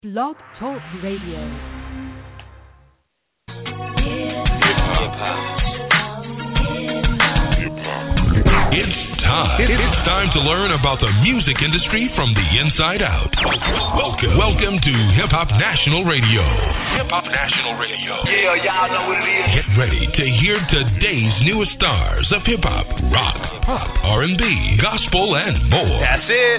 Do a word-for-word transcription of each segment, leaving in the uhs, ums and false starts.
Blog Talk Radio. It's time. It's time to learn about the music industry from the inside out. Welcome, welcome to Hip Hop National Radio. Hip Hop National Radio. Yeah, y'all know what it is. Get ready to hear today's newest stars of hip hop, rock, pop, R and B, gospel, and more. That's it.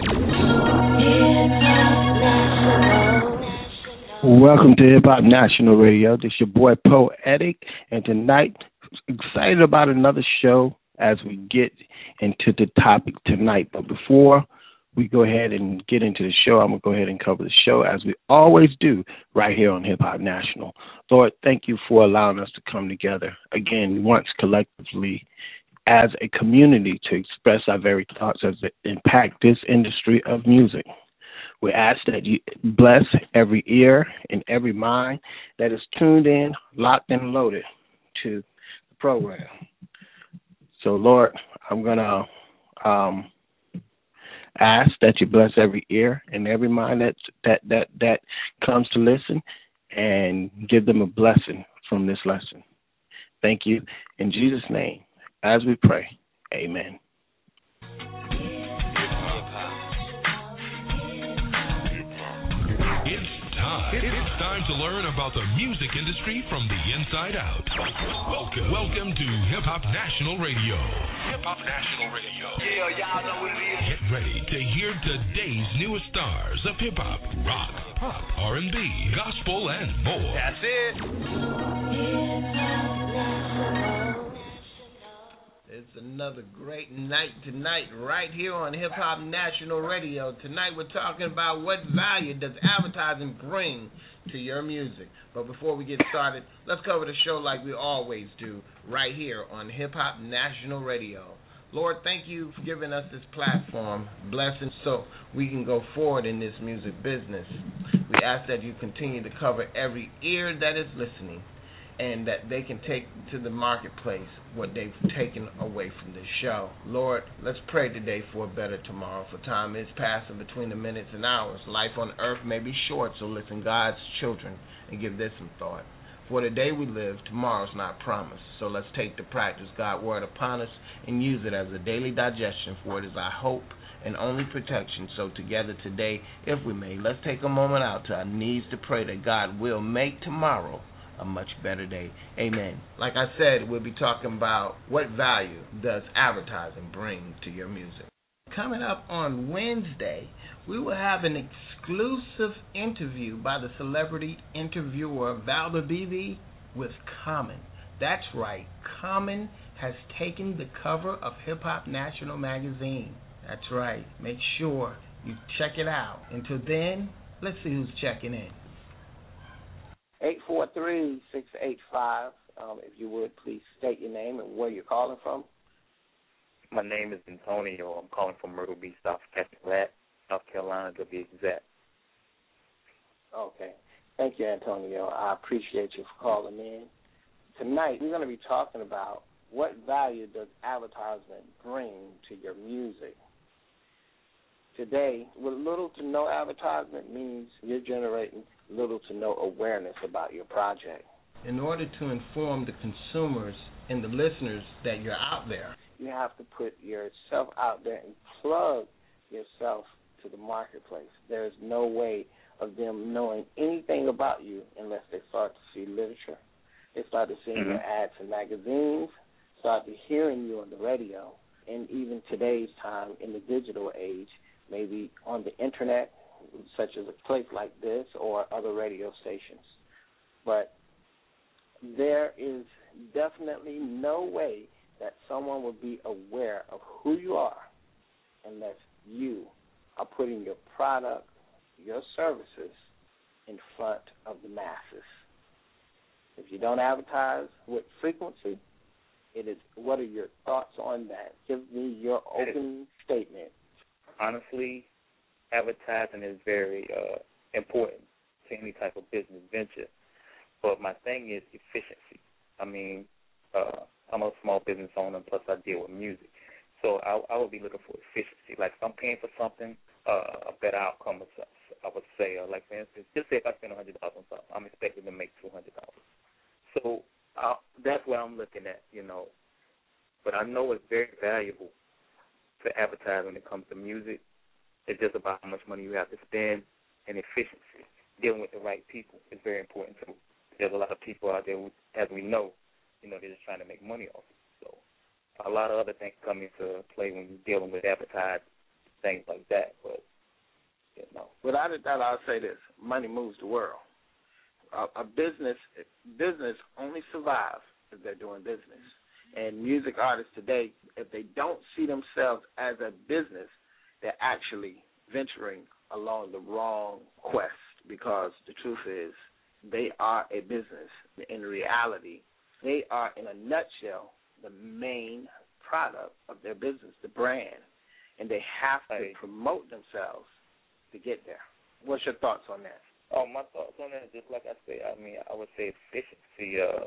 Welcome to Hip Hop National Radio. This is your boy Poetic, and tonight, excited about another show as we get into the topic tonight. But before we go ahead and get into the show, I'm going to go ahead and cover the show as we always do right here on Hip Hop National. Lord, thank you for allowing us to come together again once collectively as a community to express our very thoughts as it impact this industry of music. We ask that you bless every ear and every mind that is tuned in, locked and loaded to the program. So, Lord, I'm going to um, ask that you bless every ear and every mind that, that, that, that comes to listen and give them a blessing from this lesson. Thank you. In Jesus' name, as we pray, amen. It's time to learn about the music industry from the inside out. Welcome, welcome to Hip Hop National Radio. Hip Hop National Radio. Yeah, y'all know what it is. Get ready to hear today's newest stars of hip hop, rock, pop, R and B, gospel, and more. That's it. It's another great night tonight right here on Hip Hop National Radio. Tonight we're talking about what value does advertising bring to your music. But before we get started, let's cover the show like we always do right here on Hip Hop National Radio. Lord, thank you for giving us this platform, blessing so we can go forward in this music business. We ask that you continue to cover every ear that is listening, and that they can take to the marketplace what they've taken away from this show. Lord, let's pray today for a better tomorrow, for time is passing between the minutes and hours. Life on earth may be short, so listen, God's children, and give this some thought. For the day we live, tomorrow's not promised, so let's take to practice God's word upon us and use it as a daily digestion, for it is our hope and only protection. So together today, if we may, let's take a moment out to our knees to pray that God will make tomorrow a much better day. Amen. Like I said, we'll be talking about what value does advertising bring to your music. Coming up on Wednesday, we will have an exclusive interview by the celebrity interviewer Valda Beebe with Common. That's right, Common has taken the cover of Hip Hop National magazine. That's right, make sure you check it out. Until then, let's see who's checking in. eight four three, six eight five. Um, if you would, please state your name and where you're calling from. My name is Antonio. I'm calling from Myrtle Beach, South Carolina, South Carolina to be exact. Okay. Thank you, Antonio. I appreciate you for calling in. Tonight, we're going to be talking about what value does advertisement bring to your music. Today, with little to no advertisement means you're generating little to no awareness about your project. In order to inform the consumers and the listeners that you're out there, you have to put yourself out there and plug yourself to the marketplace. There's no way of them knowing anything about you unless they start to see literature. They start to see mm-hmm. your ads in magazines, start to hearing you on the radio, and even today's time in the digital age, maybe on the internet, such as a place like this or other radio stations. But there is definitely no way that someone will be aware of who you are unless you are putting your product, your services in front of the masses. If you don't advertise with frequency, it is. What are your thoughts on that? Give me your open statement. Honestly, advertising is very uh, important to any type of business venture. But my thing is efficiency. I mean, uh, I'm a small business owner, plus I deal with music. So I, I would be looking for efficiency. Like if I'm paying for something, uh, a better outcome, a, of a sale. Like, for instance, just say if I spend one hundred dollars on something, I'm expected to make two hundred dollars. So uh, that's what I'm looking at, you know. But I know it's very valuable to advertise when it comes to music. It's just about how much money you have to spend and efficiency. Dealing with the right people is very important, too. There's a lot of people out there, who, as we know, you know, they're just trying to make money off it. So a lot of other things come into play when you're dealing with advertising, things like that. But, you know. Without a doubt, I'll say this. Money moves the world. A, a business business only survives if they're doing business. And music artists today, if they don't see themselves as a business, they're actually venturing along the wrong quest, because the truth is they are a business. In reality, they are, in a nutshell, the main product of their business, the brand, and they have to right. promote themselves to get there. What's your thoughts on that? Oh, my thoughts on that, just like I said, I mean, I would say efficiency. Uh...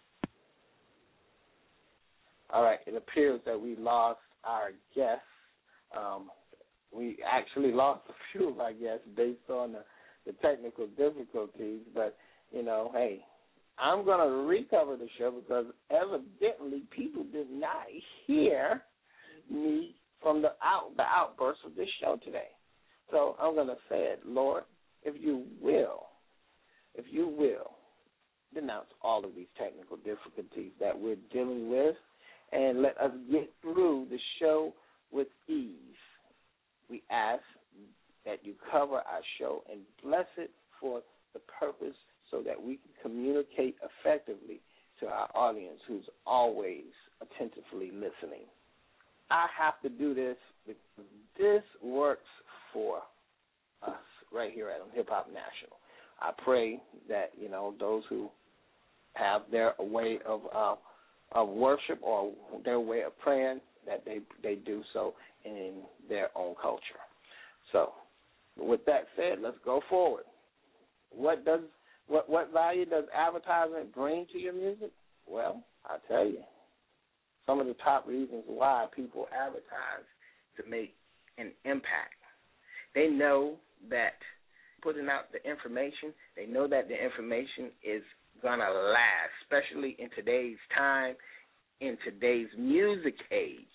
All right, it appears that we lost our guests. Um, we actually lost a few of our guests based on the, the technical difficulties, but, you know, hey, I'm going to recover the show because evidently people did not hear me from the out the outburst of this show today. So I'm going to say it, Lord, if you will, if you will, denounce all of these technical difficulties that we're dealing with and let us get through the show with ease. We ask that you cover our show and bless it for the purpose so that we can communicate effectively to our audience who's always attentively listening. I have to do this because this works for us right here at Hip Hop National. I pray that, you know, those who have their way of uh, of worship or their way of praying, that they they do so in their own culture. So, with that said, let's go forward. What does what what value does advertisement bring to your music? Well, I'll tell you. Some of the top reasons why people advertise to make an impact. They know that putting out the information, they know that the information is going to last, especially in today's time, in today's music age.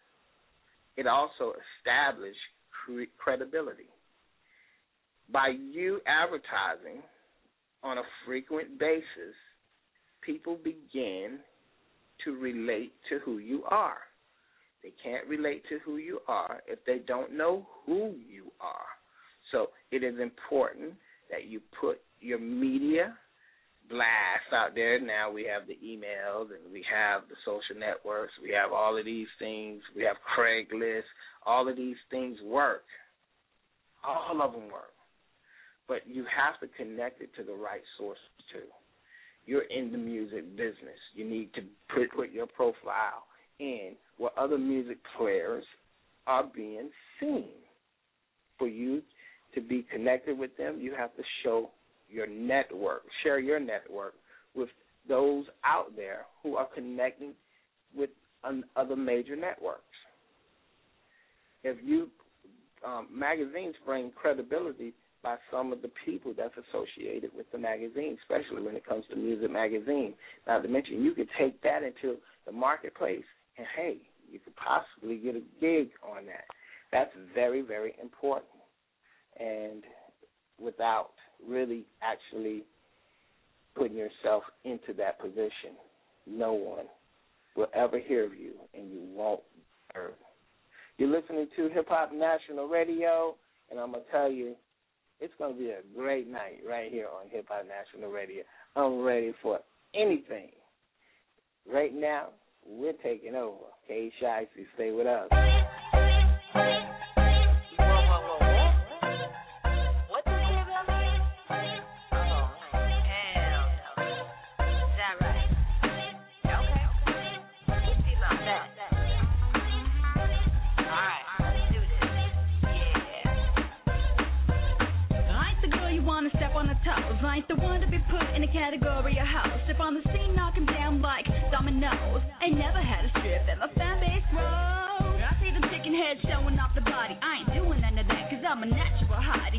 It also establishes cre- credibility. By you advertising on a frequent basis, people begin to relate to who you are. They can't relate to who you are if they don't know who you are. So it is important that you put your media blast out there. Now we have the emails and we have the social networks. We have all of these things. We have Craigslist. All of these things work. All of them work. But you have to connect it to the right sources too. You're in the music business. You need to put, put your profile in where other music players are being seen. For you to be connected with them, you have to show your network, share your network with those out there who are connecting with um, other major networks. If you, um, magazines bring credibility by some of the people that's associated with the magazine, especially when it comes to music magazine. Not to mention, you could take that into the marketplace, and, hey, you could possibly get a gig on that. That's very, very important. And without really actually putting yourself into that position, no one will ever hear of you, and you won't earn. You're listening to Hip Hop National Radio, and I'm going to tell you, it's going to be a great night right here on Hip Hop National Radio. I'm ready for anything. Right now, we're taking over. K Shicey, stay with us. I ain't the one to be put in a category of house. Step on the scene, knock him down like dominoes. Ain't never had a strip that my fan base grows. I see them chicken heads showing off the body. I ain't doing none of that, cause I'm a natural hottie. Getting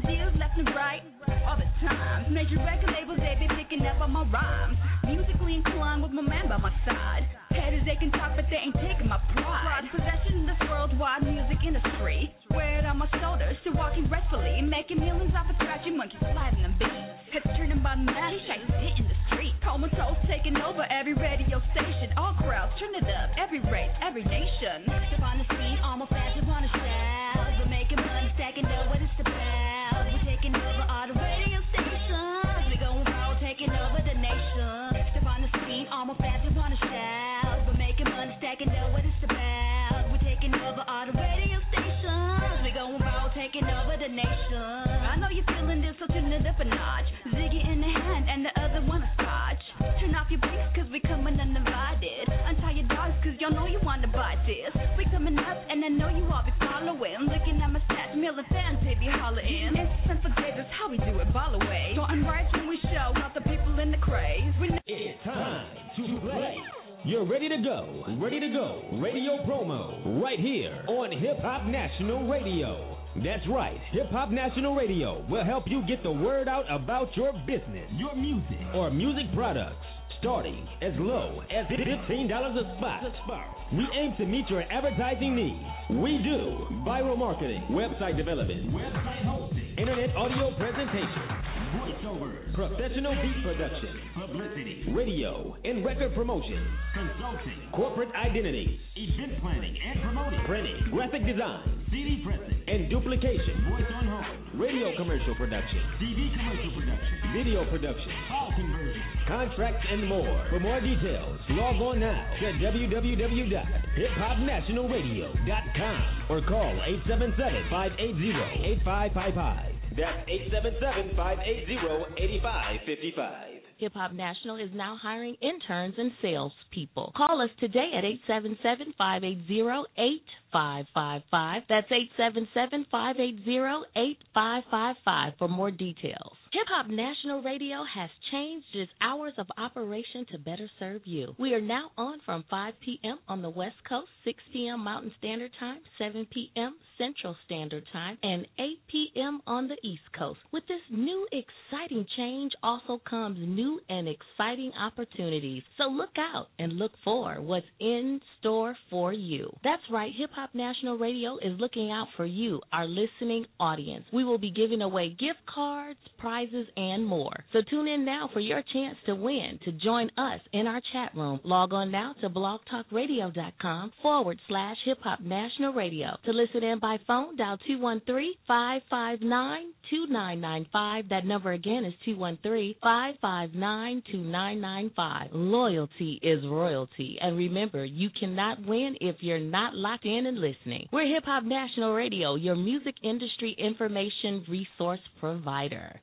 deals left and right. All the time. Major record labels, they be picking up on my rhymes. Musically inclined with my man by my side. Haters, they can talk, but they ain't taking my pride. Possession in this worldwide music industry. Wear it on my shoulders, still walking gracefully. Making millions off of scratchy monkeys, sliding them beats. Heads turning by night, I sit in the street. Comatose taking over every radio station. All crowds, turn it up, every race, every nation. Step on the scene, almost fast upon a shout. We're making money, stacking up what it's about. We're taking over all the radio stations. We're going wild, taking over the nation. Step on the scene, almost fast upon a shout. We're making money, stacking up what it's about. We're taking over all the radio stations. We're going wild, taking over the nation. I know you're feeling this, so turn it up a notch. Ziggy in the hand and the other one a scotch. Turn off your brakes cause we coming uninvited. Untie your dogs cause y'all know you wanna buy this. We coming up and I know you all be following. Looking at my stats, million fans they be hollering. It's time for Davis, how we do it, ball away. Starting right when we show out the people in the craze. We know it's time to play. You're ready to go, ready to go. Radio promo right here on Hip Hop National Radio. That's right, Hip Hop National Radio will help you get the word out about your business, your music, or music products, starting as low as fifteen dollars a spot. We aim to meet your advertising needs. We do viral marketing, website development, website hosting, internet audio presentation, voiceovers, professional beat production, publicity, radio and record promotion, consulting, corporate identity, event planning and promoting, printing, graphic design, C D pressing, and duplication, voice on home, radio commercial production, T V commercial production, video production, file conversion, contracts, and more. For more details, log on now to w w w dot hip hop national radio dot com or call eight seven seven, five eight zero, eight five five five. That's eight seven seven, five eight zero, eight five five five. Hip Hop National is now hiring interns and salespeople. Call us today at eight seven seven, five eight zero, eight five five five. That's eight seven seven, five eight zero, eight five five five for more details. Hip Hop National Radio has changed its hours of operation to better serve you. We are now on from five p.m. on the West Coast, six p.m. Mountain Standard Time, seven p.m. Central Standard Time, and eight p.m. on the East Coast. With this new exciting change also comes new and exciting opportunities. So look out and look for what's in store for you. That's right, Hip Hop National Radio is looking out for you, our listening audience. We will be giving away gift cards, prizes, and more. So tune in now for your chance to win. To join us in our chat room, log on now to blogtalkradio.com forward slash Hip Hop National Radio. To listen in by phone, dial two one three, five five nine, two nine nine five. That number again is two one three, five five nine, two nine nine five. Loyalty is royalty. And remember, you cannot win if you're not locked in and listening. We're Hip Hop National Radio, your music industry information resource provider.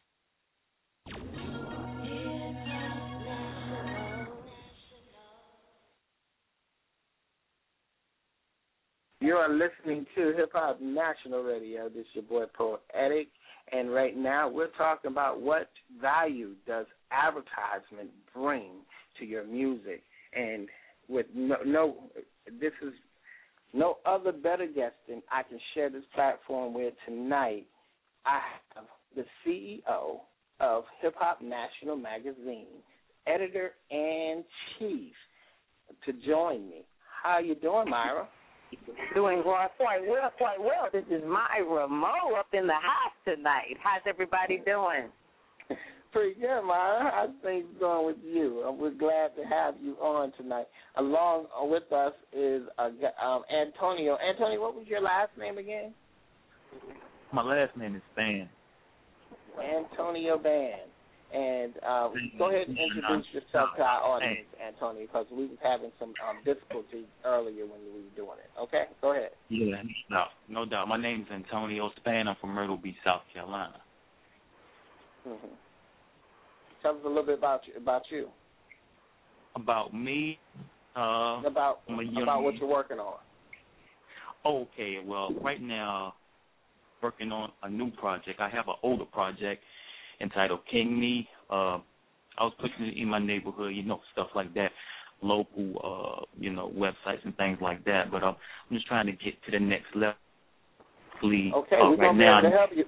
You are listening to Hip Hop National Radio. This is your boy Poetic, and right now we're talking about what value does advertisement bring to your music. And with no, no this is no other better guest than I can share this platform with tonight. I have the C E O of Hip Hop National Magazine, editor-in-chief, to join me. How you doing, Myra? Doing quite well, quite well. This is Myra Moe up in the house tonight. How's everybody doing? Pretty good, Myra. How's things going with you? We're glad to have you on tonight. Along with us is uh, um, Antonio. Antonio, what was your last name again? My last name is Ban. Antonio Ban. And uh, go ahead and introduce yourself to our audience, Antonio, because we was having some um, difficulty earlier when we were doing it. Okay? Go ahead. Yeah, no, no doubt. My name is Antonio Span. I'm from Myrtle Beach, South Carolina. Mm-hmm. Tell us a little bit about you. About you. About me? Uh, about about what you're working on. Okay, well, right now, working on a new project. I have an older project entitled King Me. Uh, I was pushing it in my neighborhood, you know, stuff like that, local, uh, you know, websites and things like that. But uh, I'm just trying to get to the next level. Okay, uh, we're right gonna be now, able to help you. We,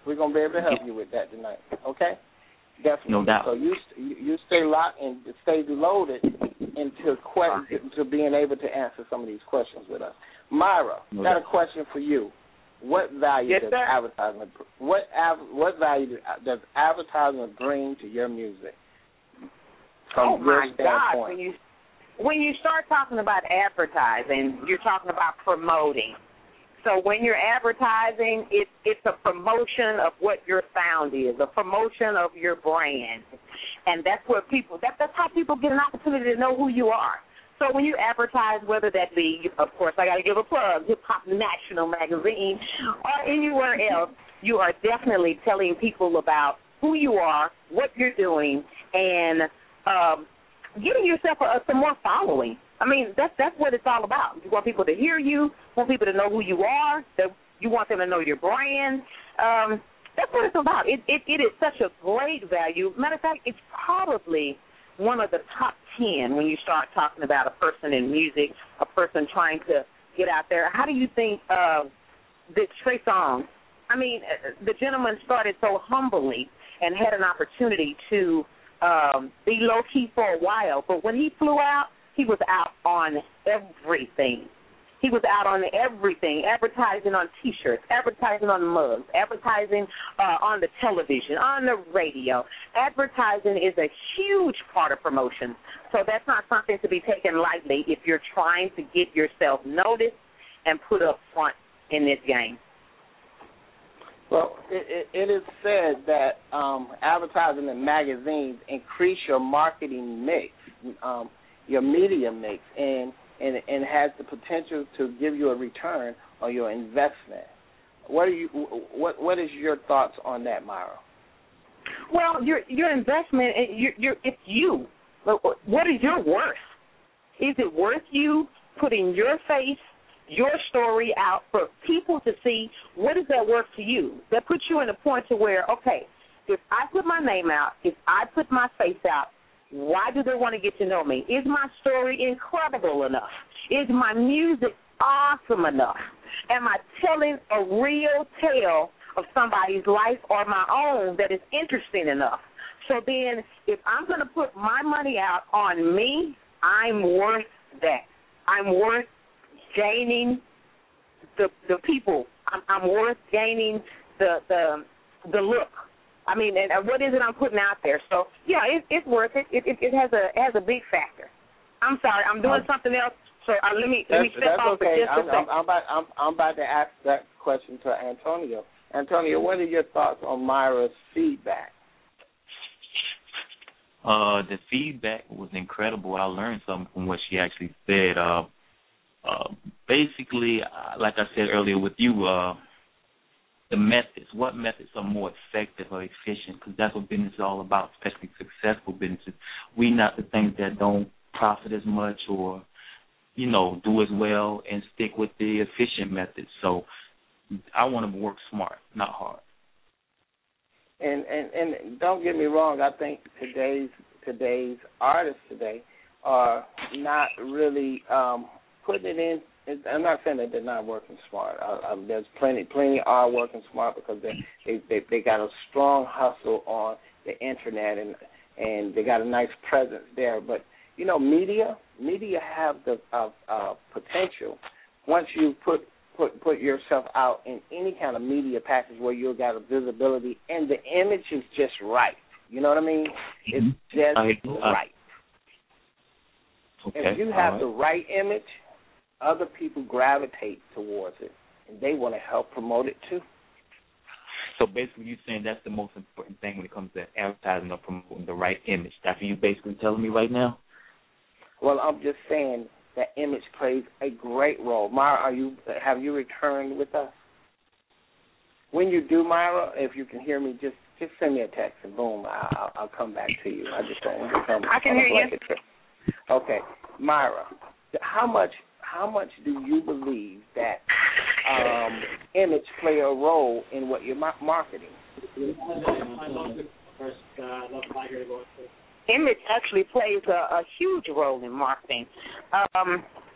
We're gonna be able to help you with that tonight. Okay? Definitely. No doubt. So you you stay locked and stay loaded into que- to being able to answer some of these questions with us. Myra, no got doubt. a question for you. What value yes, does sir? advertisement what av- what value does advertisement bring to your music? From Oh your my God! standpoint? When you when you start talking about advertising, you're talking about promoting. So when you're advertising, it, it's a promotion of what your sound is, a promotion of your brand, and that's what people. That, that's how people get an opportunity to know who you are. So when you advertise, whether that be, of course, I got to give a plug, Hip Hop National Magazine, or anywhere else, you are definitely telling people about who you are, what you're doing, and um, getting yourself a, some more following. I mean, that's that's what it's all about. You want people to hear you, you want people to know who you are, that you want them to know your brand. Um, that's what it's about. It, it, it is such a great value. Matter of fact, it's probably one of the top ten when you start talking about a person in music, a person trying to get out there. How do you think uh, that Trey Songz, I mean, the gentleman started so humbly and had an opportunity to um, be low-key for a while, but when he flew out, he was out on everything. He was out on everything, advertising on T-shirts, advertising on mugs, advertising uh, on the television, on the radio. Advertising is a huge part of promotion, so that's not something to be taken lightly if you're trying to get yourself noticed and put up front in this game. Well, it, it, it is said that um, advertising in magazines increase your marketing mix, um, your media mix, and, and and has the potential to give you a return on your investment. What are you? What What is your thoughts on that, Myra? Well, your your investment, your, your, it's you. What is your worth? Is it worth you putting your face, your story out for people to see? What is that worth to you? That puts you in a point to where, okay, if I put my name out, if I put my face out, why do they want to get to know me? Is my story incredible enough? Is my music awesome enough? Am I telling a real tale of somebody's life or my own that is interesting enough? So then if I'm going to put my money out on me, I'm worth that. I'm worth gaining the the people. I'm, I'm worth gaining the the the look. I mean, and what is it I'm putting out there? So yeah, it, it's worth it. It, it. it has a it has a big factor. I'm sorry, I'm doing um, something else. So uh, let me let me step that's off okay. for just I'm, a second. I'm, I'm about I'm, I'm about to ask that question to Antonio. Antonio, what are your thoughts on Myra's feedback? Uh, the feedback was incredible. I learned something from what she actually said. Uh, uh, basically, uh, like I said earlier with you, uh, the methods, what methods are more effective or efficient, because that's what business is all about, especially successful businesses. We not the things that don't profit as much or, you know, do as well and stick with the efficient methods. So I want to work smart, not hard. And, and and don't get me wrong, I think today's today's artists today are not really um, putting it in. I'm not saying that they're not working smart. I, I, there's plenty plenty are working smart because they, they they they got a strong hustle on the internet and and they got a nice presence there. But you know, media media have the uh, uh, potential once you put. Put put yourself out in any kind of media package where you got a visibility and the image is just right. You know what I mean? It's just I, uh, right. Okay. If you have right. the right image, other people gravitate towards it, and they want to help promote it too. So basically, you're saying that's the most important thing when it comes to advertising or promoting the right image. That's what you're basically telling me right now? Well, I'm just saying that image plays a great role. Myra, are you have you returned with us? When you do, Myra, if you can hear me, just just send me a text and boom, I'll, I'll come back to you. I just don't want to come. I can hear you. Trip. Okay, Myra, how much how much do you believe that um, image play a role in what you're marketing? Image actually plays a, a huge role in marketing. Um,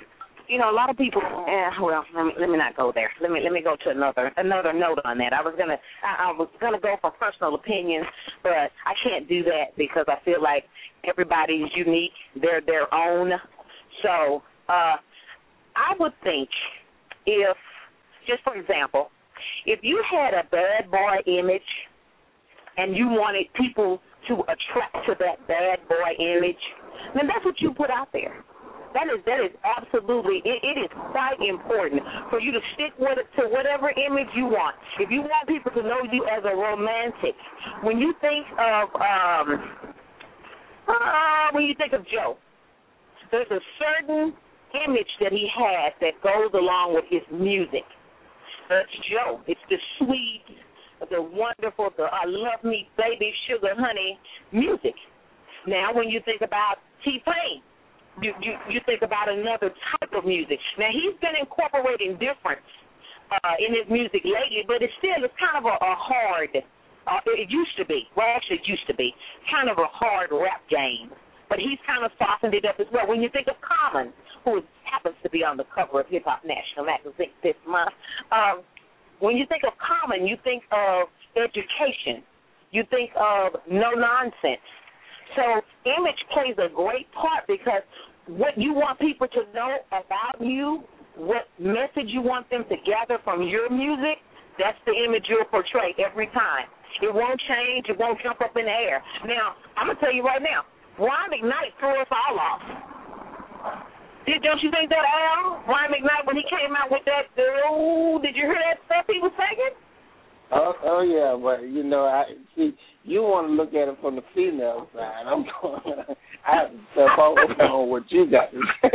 you know, a lot of people. Eh, well, let me, let me not go there. Let me let me go to another another note on that. I was gonna I, I was gonna go for personal opinions, but I can't do that because I feel like everybody's unique. They're their own. So uh, I would think if, just for example, if you had a bad boy image and you wanted people to attract to that bad boy image, then that's what you put out there. That is that is absolutely, it, it is quite important for you to stick with it to whatever image you want. If you want people to know you as a romantic, when you think of um, uh, when you think of Joe, there's a certain image that he has that goes along with his music. That's Joe. It's the sweet, the wonderful, the I love me, baby, sugar, honey music. Now, when you think about T-Pain, You, you you think about another type of music. Now, he's been incorporating difference uh, in his music lately, but it's still it's kind of a, a hard, uh, it used to be, well, actually it used to be, kind of a hard rap game. But he's kind of softened it up as well. When you think of Common, who happens to be on the cover of Hip Hop National magazine this month, um, when you think of Common, you think of education. You think of no nonsense. So image plays a great part because what you want people to know about you, what message you want them to gather from your music, that's the image you'll portray every time. It won't change. It won't jump up in the air. Now, I'm going to tell you right now, Brian McKnight threw us all off. Did, don't you think that, Al? Brian McKnight, when he came out with that, oh, did you hear that stuff he was saying? Oh, oh yeah, but you know, I see you want to look at it from the female side. I'm going. I have to step over on what you got to say.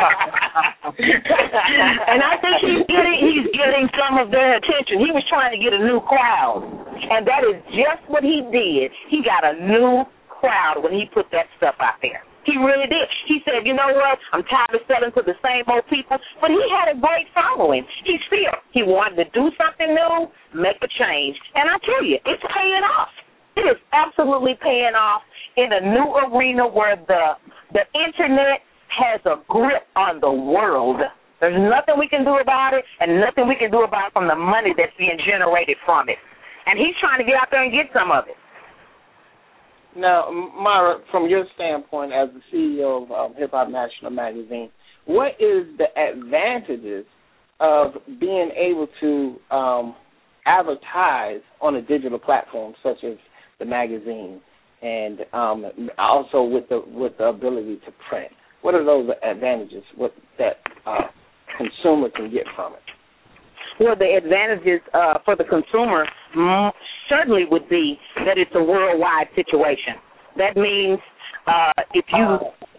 And I think he's getting he's getting some of their attention. He was trying to get a new crowd, and that is just what he did. He got a new crowd when he put that stuff out there. He really did. He said, you know what, I'm tired of selling to the same old people. But he had a great following. He still, he wanted to do something new, make a change. And I tell you, it's paying off. It is absolutely paying off in a new arena where the the Internet has a grip on the world. There's nothing we can do about it and nothing we can do about it from the money that's being generated from it. And he's trying to get out there and get some of it. Now, Myra, from your standpoint as the C E O of um, Hip Hop National magazine, what is the advantages of being able to um, advertise on a digital platform such as the magazine, and um, also with the with the ability to print? What are those advantages what, that uh, consumer can get from it? Well, the advantages uh, for the consumer mm, certainly would be that it's a worldwide situation. That means uh, if you,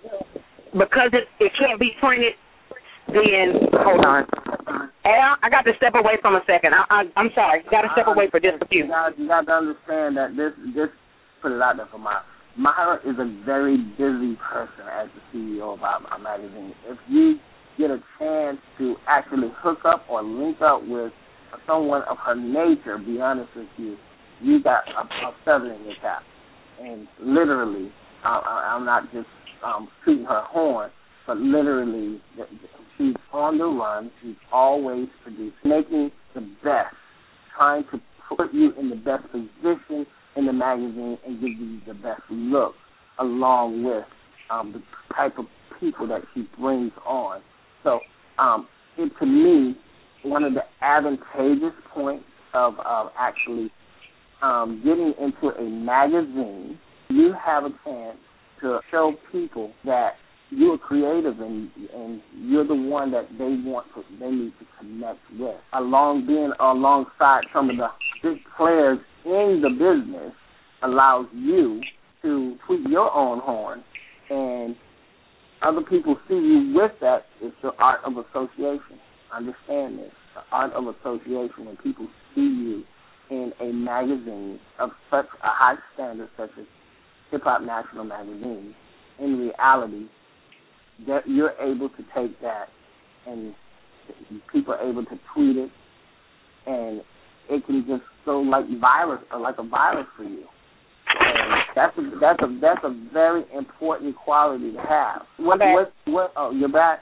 because it, it can't be printed, then, hold on. Al, I got to step away from a second. I, I, I'm sorry. Got to step away for just a few. You got, you got to understand that this, this, put it out there for Myra. Myra is a very busy person as the C E O of our, our magazine. If you get a chance to actually hook up or link up with someone of her nature, be honest with you, you got a, a feather in your cap. And literally, I, I'm not just um, shooting her horn, but literally, she's on the run. She's always producing, making the best, trying to put you in the best position in the magazine and give you the best look, along with um, the type of people that she brings on. So, um, it, to me, one of the advantageous points of uh, actually um, getting into a magazine, you have a chance to show people that you're creative and and you're the one that they want to, they need to connect with. Along being alongside some of the big players in the business allows you to tweet your own horn, and other people see you with that. It's the art of association. Understand this. The art of association, when people see you in a magazine of such a high standard such as Hip Hop National magazine, in reality, that you're able to take that and people are able to tweet it, and it can just go like virus or like a virus for you. And that's a, that's a that's a very important quality to have. What what what? Oh, you're back.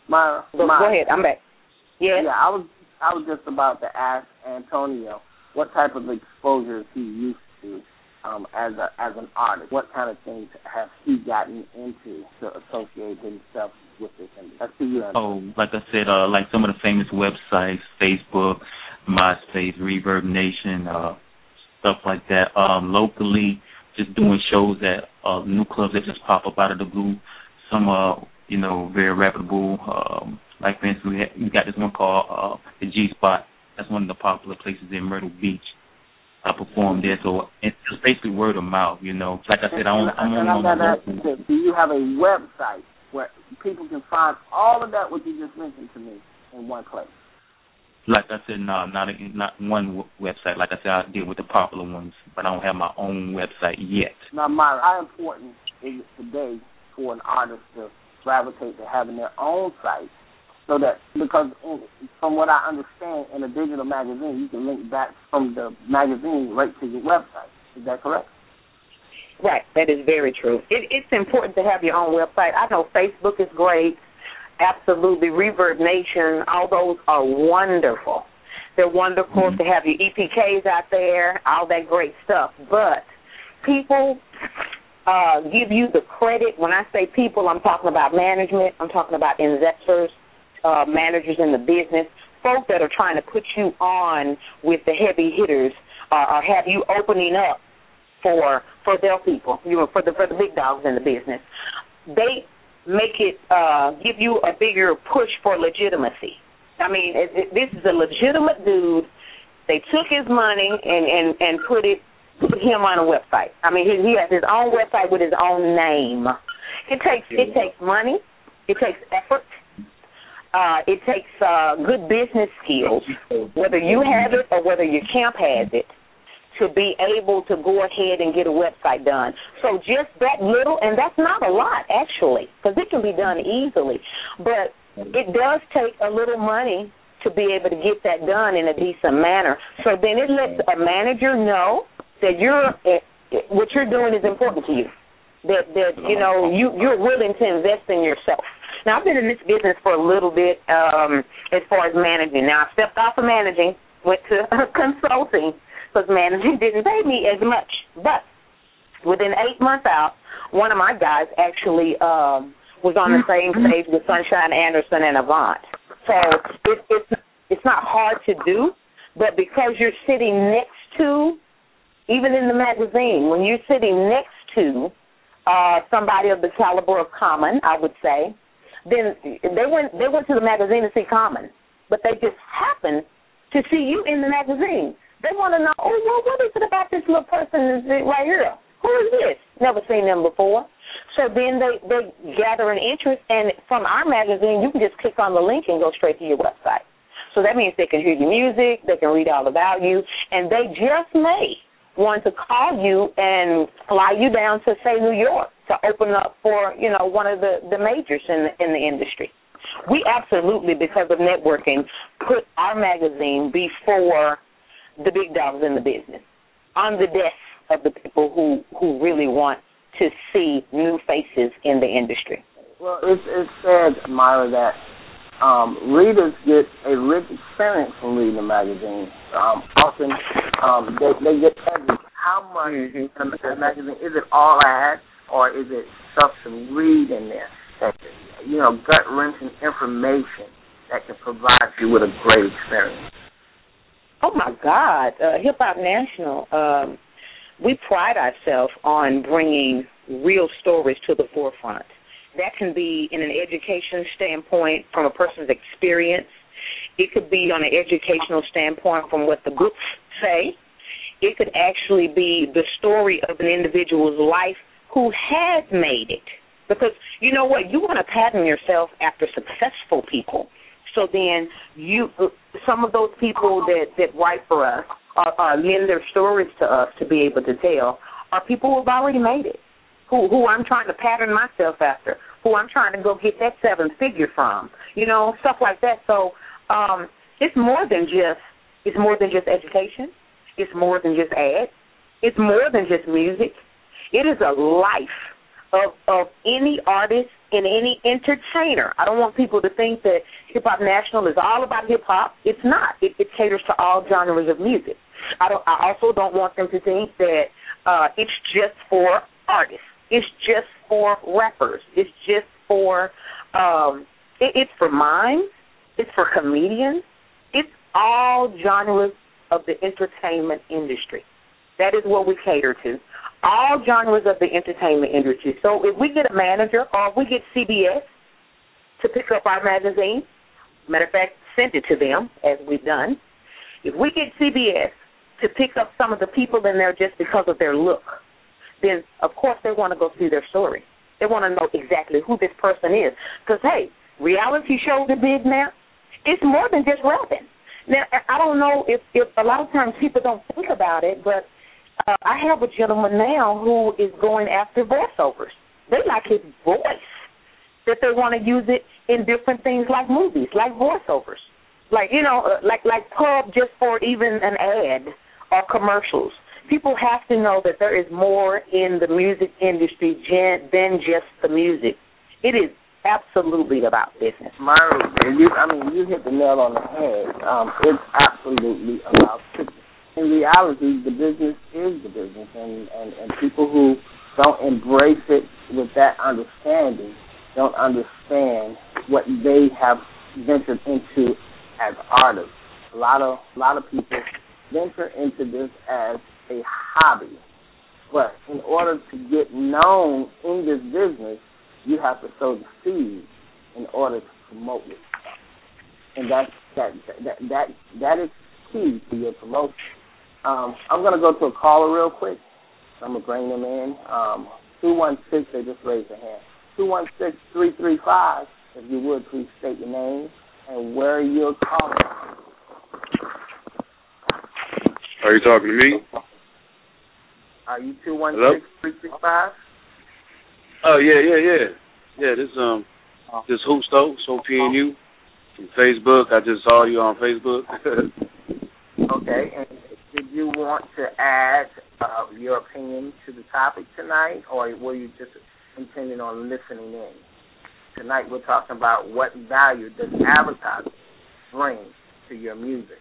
Myra, Go, Myra. go ahead. I'm back. Yes? Yeah, I was I was just about to ask Antonio what type of exposure is he used to um, as a as an artist. What kind of things has he gotten into to associate himself with this industry? Let's see you. Oh, like I said, uh, like some of the famous websites, Facebook, MySpace, Reverb Nation, uh, stuff like that. Um, locally, just doing shows at uh, new clubs that just pop up out of the blue. Some are, uh, you know, very reputable. Um, like, for instance, we, had, we got this one called uh, the G-Spot. That's one of the popular places in Myrtle Beach. I performed there, so it's just basically word of mouth, you know. Like I said, I don't, I'm and only I on got the that. Do you have a website where people can find all of that what you just mentioned to me in one place? Like I said, no, not a, not one w- website. Like I said, I deal with the popular ones, but I don't have my own website yet. Now, Myra, how important is it today for an artist to gravitate to having their own site? So that, because in, from what I understand, in a digital magazine, you can link back from the magazine right to your website. Is that correct? Right. That is very true. It, it's important to have your own website. I know Facebook is great. Absolutely. Reverb Nation, all those are wonderful. They're wonderful mm-hmm. to have your E P Ks out there, all that great stuff. But people uh, give you the credit. When I say people, I'm talking about management. I'm talking about investors. Uh, managers in the business, folks that are trying to put you on with the heavy hitters, uh, or have you opening up for for their people, you know, for the for the big dogs in the business. They make it uh, give you a bigger push for legitimacy. I mean, it, it, this is a legitimate dude. They took his money and, and, and put it put him on a website. I mean, he, he has his own website with his own name. It takes it takes money. It takes effort. Uh, it takes uh, good business skills, whether you have it or whether your camp has it, to be able to go ahead and get a website done. So just that little, and that's not a lot, actually, because it can be done easily. But it does take a little money to be able to get that done in a decent manner. So then it lets a manager know that you're what you're doing is important to you, that, that you know, you, you're willing to invest in yourself. Now, I've been in this business for a little bit um, as far as managing. Now, I stepped off of managing, went to consulting, because managing didn't pay me as much. But within eight months out, one of my guys actually um, was on the same stage with Sunshine Anderson and Avant. So it, it's, it's not hard to do, but because you're sitting next to, even in the magazine, when you're sitting next to uh, somebody of the caliber of Common, I would say, then they went they went to the magazine to see Common, but they just happened to see you in the magazine. They want to know, oh, well, what is it about this little person right here? Who is this? Never seen them before. So then they, they gather an interest, and from our magazine, you can just click on the link and go straight to your website. So that means they can hear your music, they can read all about you, and they just may want to call you and fly you down to, say, New York to open up for, you know, one of the, the majors in the, in the industry. We absolutely, because of networking, put our magazine before the big dogs in the business, on the desk of the people who, who really want to see new faces in the industry. Well, it's, it's said, Myra, that um, readers get a rich experience from reading the magazine. Um, often um, they, they get everything. How much mm-hmm. in the magazine, is it all ads, or is it stuff to read in there that, you know, gut-wrenching information that can provide you with a great experience? Oh, my God. Uh, Hip Hop National, um, we pride ourselves on bringing real stories to the forefront. That can be in an education standpoint from a person's experience. It could be on an educational standpoint from what the books say. It could actually be the story of an individual's life who has made it. Because, you know what, you want to pattern yourself after successful people. So then you, some of those people that, that write for us or, or lend their stories to us to be able to tell are people who have already made it, who, who I'm trying to pattern myself after, who I'm trying to go get that seven figure from, you know, stuff like that. So um, it's more than just it's more than just education. It's more than just ads. It's more than just music. It is a life of of any artist in any entertainer. I don't want people to think that Hip Hop National is all about hip hop. It's not. It, it caters to all genres of music. I don't. I also don't want them to think that uh, it's just for artists. It's just for rappers. It's just for. Um, it, it's for mimes. It's for comedians. It's all genres of the entertainment industry. That is what we cater to. All genres of the entertainment industry. So if we get a manager or if we get C B S to pick up our magazine, matter of fact, send it to them, as we've done. If we get C B S to pick up some of the people in there just because of their look, then, of course, they want to go see their story. They want to know exactly who this person is. Because, hey, reality shows are big now. It's more than just rapping. Now, I don't know if, if a lot of times people don't think about it, but uh, I have a gentleman now who is going after voiceovers. They like his voice, that they want to use it in different things like movies, like voiceovers. Like, you know, like like pub just for even an ad or commercials. People have to know that there is more in the music industry than just the music. It is absolutely about business. Myra, you, I mean, you hit the nail on the head. Um, it's absolutely about business. In reality, the business is the business, and, and, and people who don't embrace it with that understanding don't understand what they have ventured into as artists. A lot of a lot of people venture into this as a hobby, but in order to get known in this business, you have to sow the seed in order to promote it, and that's, that that that that is key to your promotion. Um, I'm gonna go to a caller real quick. I'm gonna bring them in. Um, two one six. They just raised their hand. Two one six three three five. If you would, please state your name and where you're calling from. Are you talking to me? Are you two one six three three five? Oh yeah, yeah, yeah, yeah. This um, this Hoop Stokes, O P N U from Facebook. I just saw you on Facebook. Okay, and did you want to add uh, your opinion to the topic tonight, or were you just intending on listening in? Tonight we're talking about what value does advertising bring to your music.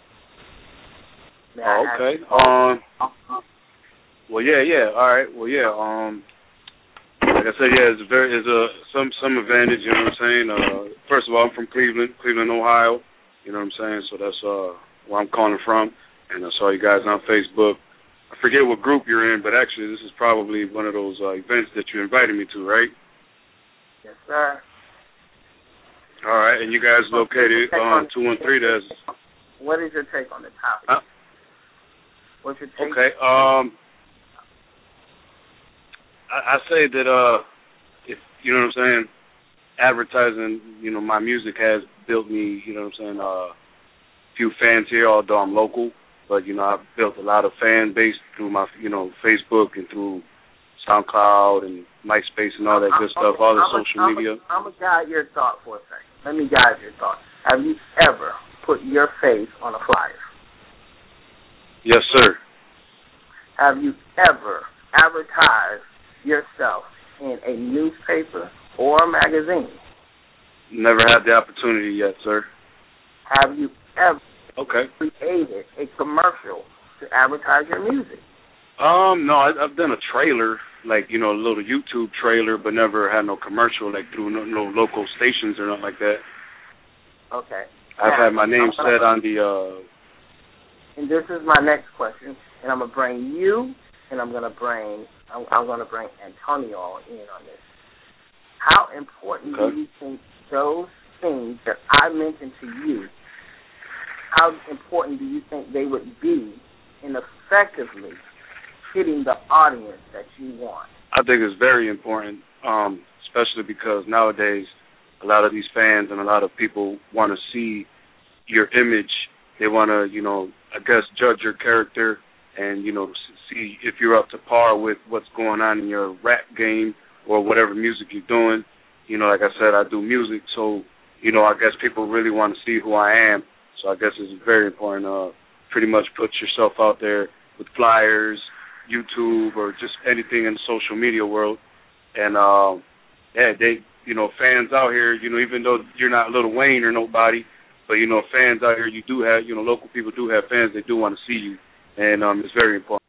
Oh, okay. Um. Well, yeah, yeah. All right. Well, yeah. Um. Like I said, yeah, it's a very, it's a some some advantage. You know what I'm saying? Uh, first of all, I'm from Cleveland, Cleveland, Ohio. You know what I'm saying? So that's uh where I'm calling from, and I saw you guys on Facebook. I forget what group you're in, but actually, this is probably one of those uh, events that you invited me to, right? Yes, sir. All right, and you guys located on two one three. That's. What is your take on the topic? Huh? What's your take? Okay. Um. I, I say that uh, if you know what I'm saying, advertising, you know, my music has built me, you know what I'm saying, uh, few fans here, although I'm local, but you know, I've built a lot of fan base through my, you know, Facebook and through SoundCloud and MySpace and all that good I'm, stuff, all the I'm social a, media. I'm gonna guide your thought for a second. Let me guide your thought. Have you ever put your face on a flyer? Yes, sir. Have you ever advertised yourself in a newspaper or a magazine? Never had the opportunity yet, sir. Have you ever okay. created a commercial to advertise your music? Um, no, I, I've done a trailer, like, you know, a little YouTube trailer, but never had no commercial, like through no, no local stations or nothing like that. Okay. I've now, had my name gonna, set on the... Uh, and this is my next question, and I'm going to bring you, and I'm going to bring, I'm, I'm going to bring Antonio in on this. How important okay. do you think those things that I mentioned to you, how important do you think they would be in effectively hitting the audience that you want? I think it's very important, um, especially because nowadays a lot of these fans and a lot of people want to see your image. They want to, you know, I guess judge your character and, you know, see if you're up to par with what's going on in your rap game or whatever music you're doing. You know, like I said, I do music, so, you know, I guess people really want to see who I am. So I guess it's very important to uh, pretty much put yourself out there with flyers, YouTube, or just anything in the social media world. And, uh, yeah, they you know, fans out here, you know, even though you're not Lil Wayne or nobody, but, you know, fans out here, you do have, you know, local people do have fans. They do want to see you, and um, it's very important.